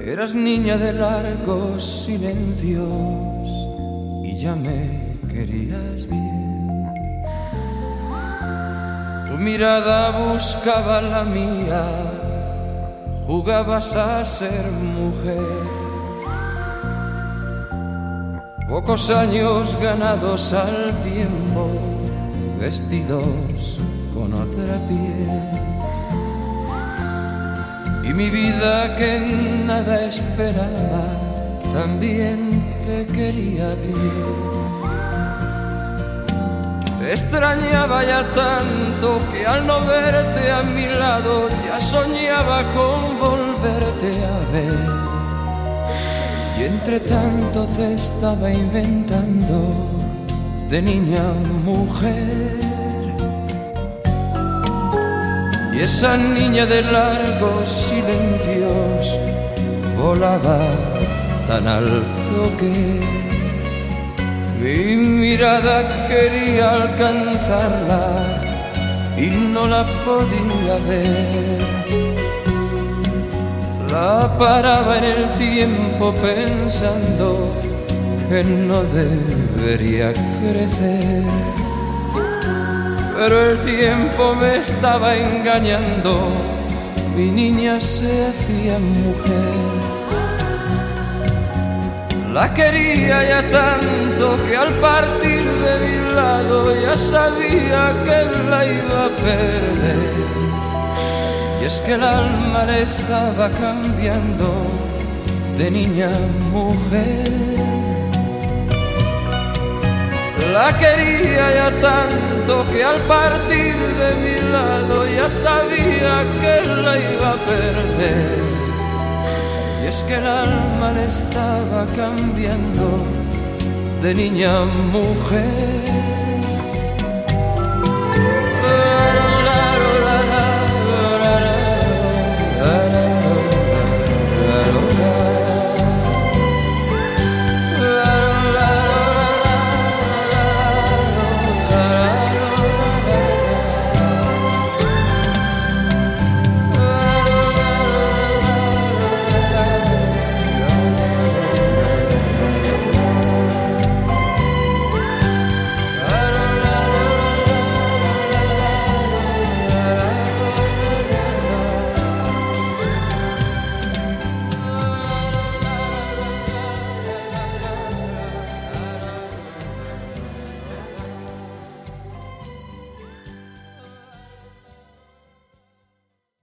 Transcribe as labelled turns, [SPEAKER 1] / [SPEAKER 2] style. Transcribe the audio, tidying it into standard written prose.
[SPEAKER 1] Eras niña de largos silencios y ya me querías bien. Tu mirada buscaba la mía, jugabas a ser mujer. Pocos años ganados al tiempo, vestidos con otra piel. Y mi vida que nada esperaba, también te quería bien. Te extrañaba ya tanto que al no verte a mi lado ya soñaba con volverte a ver. Y entre tanto te estaba inventando de niña mujer. Y esa niña de largos silencios volaba tan alto que mi mirada quería alcanzarla y no la podía ver. La paraba en el tiempo pensando que no debería crecer. Pero el tiempo me estaba engañando, mi niña se hacía mujer. La quería ya tanto que al partir de mi lado ya sabía que la iba a perder. Y es que el alma le estaba cambiando de niña a mujer. La quería ya tanto que al partir de mi lado ya sabía que la iba a perder. Y es que el alma le estaba cambiando de niña a mujer.